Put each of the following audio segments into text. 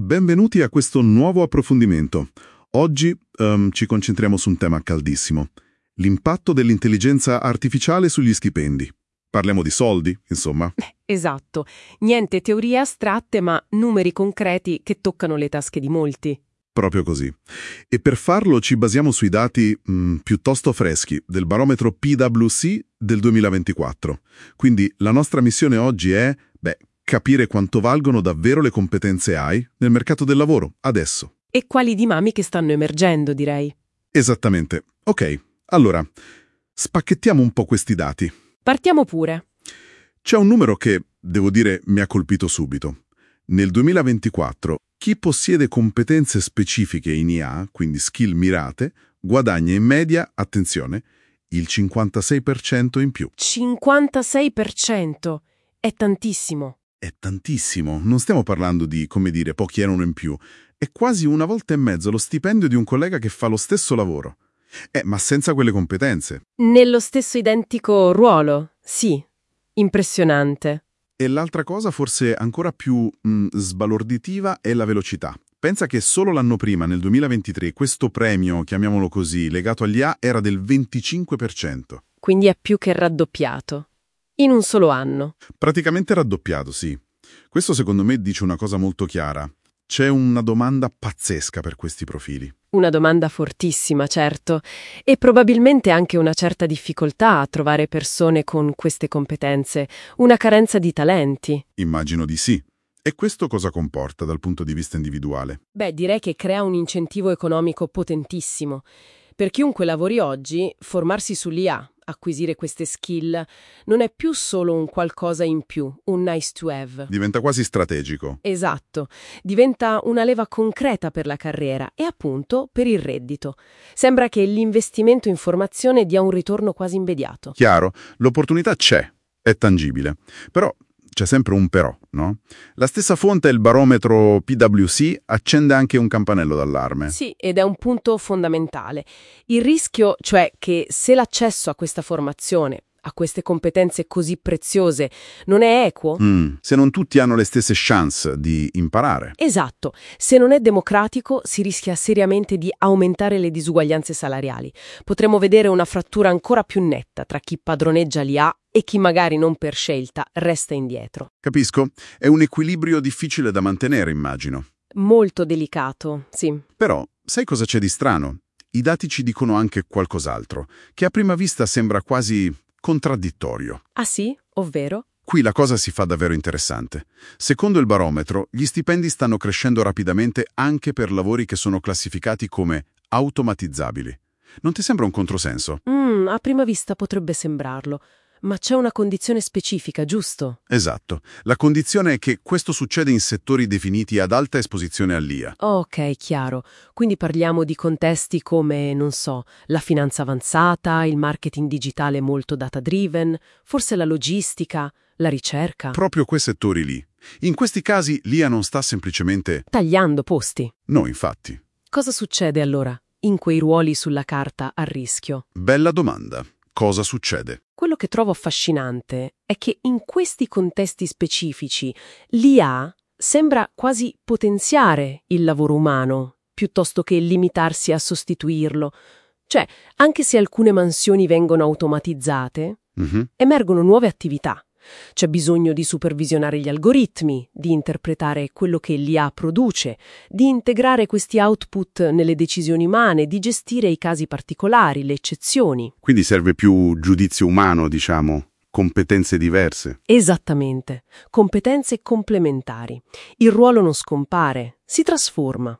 benvenuti a questo nuovo approfondimento. Oggi ci concentriamo su un tema caldissimo, l'impatto dell'intelligenza artificiale sugli stipendi. Parliamo di soldi, insomma. Esatto, niente teorie astratte ma numeri concreti che toccano le tasche di molti. Proprio così. E per farlo ci basiamo sui dati piuttosto freschi del barometro PwC del 2024. Quindi la nostra missione oggi è, capire quanto valgono davvero le competenze AI nel mercato del lavoro, adesso. E quali dinamiche stanno emergendo, direi. Esattamente. Ok, allora, spacchettiamo un po' questi dati. Partiamo pure. C'è un numero che, devo dire, mi ha colpito subito. Nel 2024, chi possiede competenze specifiche in IA, quindi skill mirate, guadagna in media, attenzione, il 56% in più. 56%? È tantissimo. È tantissimo. Non stiamo parlando di, pochi euro in più. È quasi una volta e mezzo lo stipendio di un collega che fa lo stesso lavoro. Ma senza quelle competenze. Nello stesso identico ruolo? Sì. Impressionante. E l'altra cosa forse ancora più sbalorditiva è la velocità. Pensa che solo l'anno prima, nel 2023, questo premio, chiamiamolo così, legato agli IA era del 25%. Quindi è più che raddoppiato. In un solo anno. Praticamente raddoppiato, sì. Questo secondo me dice una cosa molto chiara. C'è una domanda pazzesca per questi profili. Una domanda fortissima, certo, e probabilmente anche una certa difficoltà a trovare persone con queste competenze, una carenza di talenti. Immagino di sì. E questo cosa comporta dal punto di vista individuale? Direi che crea un incentivo economico potentissimo. Per chiunque lavori oggi, formarsi sull'IA, acquisire queste skill, non è più solo un qualcosa in più, un nice to have. Diventa quasi strategico. Esatto, diventa una leva concreta per la carriera e appunto per il reddito. Sembra che l'investimento in formazione dia un ritorno quasi immediato. Chiaro, l'opportunità c'è, è tangibile. Però c'è sempre un però, no? La stessa fonte, il barometro PwC, accende anche un campanello d'allarme. Sì, ed è un punto fondamentale. Il rischio, cioè che se l'accesso a questa formazione, a queste competenze così preziose, non è equo? Se non tutti hanno le stesse chance di imparare. Esatto. Se non è democratico, si rischia seriamente di aumentare le disuguaglianze salariali. Potremmo vedere una frattura ancora più netta tra chi padroneggia l'IA e chi magari non per scelta resta indietro. Capisco. È un equilibrio difficile da mantenere, immagino. Molto delicato, sì. Però, sai cosa c'è di strano? I dati ci dicono anche qualcos'altro, che a prima vista sembra quasi contraddittorio. Ah sì? Ovvero? Qui la cosa si fa davvero interessante. Secondo il barometro, gli stipendi stanno crescendo rapidamente anche per lavori che sono classificati come automatizzabili. Non ti sembra un controsenso? A prima vista potrebbe sembrarlo. Ma c'è una condizione specifica, giusto? Esatto. La condizione è che questo succede in settori definiti ad alta esposizione all'IA. Ok, chiaro. Quindi parliamo di contesti come, non so, la finanza avanzata, il marketing digitale molto data-driven, forse la logistica, la ricerca. Proprio quei settori lì. In questi casi l'IA non sta semplicemente tagliando posti. No, infatti. Cosa succede allora in quei ruoli sulla carta a rischio? Bella domanda. Cosa succede? Quello che trovo affascinante è che in questi contesti specifici l'IA sembra quasi potenziare il lavoro umano, piuttosto che limitarsi a sostituirlo. Cioè, anche se alcune mansioni vengono automatizzate, emergono nuove attività. C'è bisogno di supervisionare gli algoritmi, di interpretare quello che l'IA produce, di integrare questi output nelle decisioni umane, di gestire i casi particolari, le eccezioni. Quindi serve più giudizio umano, diciamo, competenze diverse. Esattamente, competenze complementari. Il ruolo non scompare, si trasforma.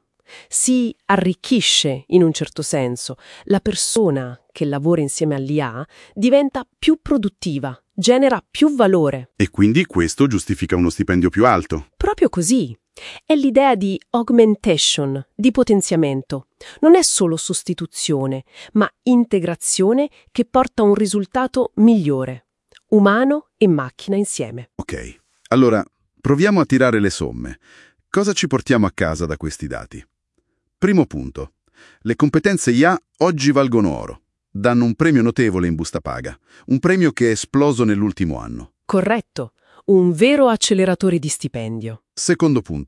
Si arricchisce in un certo senso. La persona che lavora insieme all'IA diventa più produttiva, genera più valore. E quindi questo giustifica uno stipendio più alto. Proprio così. È l'idea di augmentation, di potenziamento. Non è solo sostituzione, ma integrazione che porta a un risultato migliore. Umano e macchina insieme. Ok, allora proviamo a tirare le somme. Cosa ci portiamo a casa da questi dati? Primo punto. Le competenze IA oggi valgono oro. Danno un premio notevole in busta paga. Un premio che è esploso nell'ultimo anno. Corretto. Un vero acceleratore di stipendio. Secondo punto.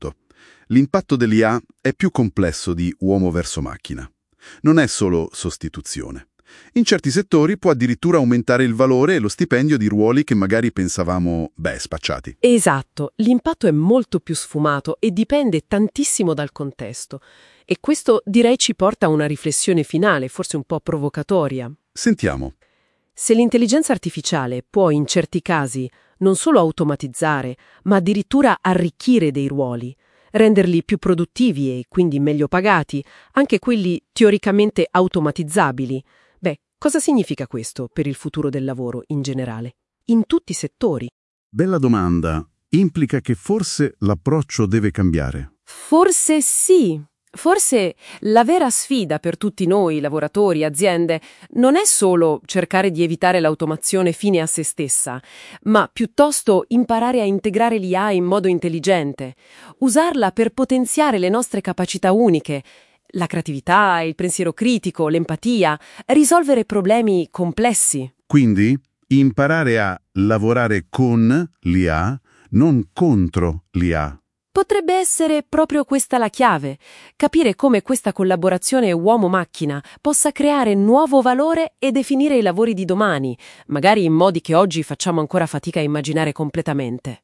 L'impatto dell'IA è più complesso di uomo verso macchina. Non è solo sostituzione. In certi settori può addirittura aumentare il valore e lo stipendio di ruoli che magari pensavamo, spacciati. Esatto, l'impatto è molto più sfumato e dipende tantissimo dal contesto. E questo direi ci porta a una riflessione finale, forse un po' provocatoria. Sentiamo. Se l'intelligenza artificiale può in certi casi non solo automatizzare, ma addirittura arricchire dei ruoli, renderli più produttivi e quindi meglio pagati, anche quelli teoricamente automatizzabili, cosa significa questo per il futuro del lavoro in generale, in tutti i settori? Bella domanda. Implica che forse l'approccio deve cambiare. Forse sì. Forse la vera sfida per tutti noi, lavoratori, aziende, non è solo cercare di evitare l'automazione fine a se stessa, ma piuttosto imparare a integrare l'IA in modo intelligente, usarla per potenziare le nostre capacità uniche, la creatività, il pensiero critico, l'empatia, risolvere problemi complessi. Quindi, imparare a lavorare con l'IA, non contro l'IA. Potrebbe essere proprio questa la chiave, capire come questa collaborazione uomo-macchina possa creare nuovo valore e definire i lavori di domani, magari in modi che oggi facciamo ancora fatica a immaginare completamente.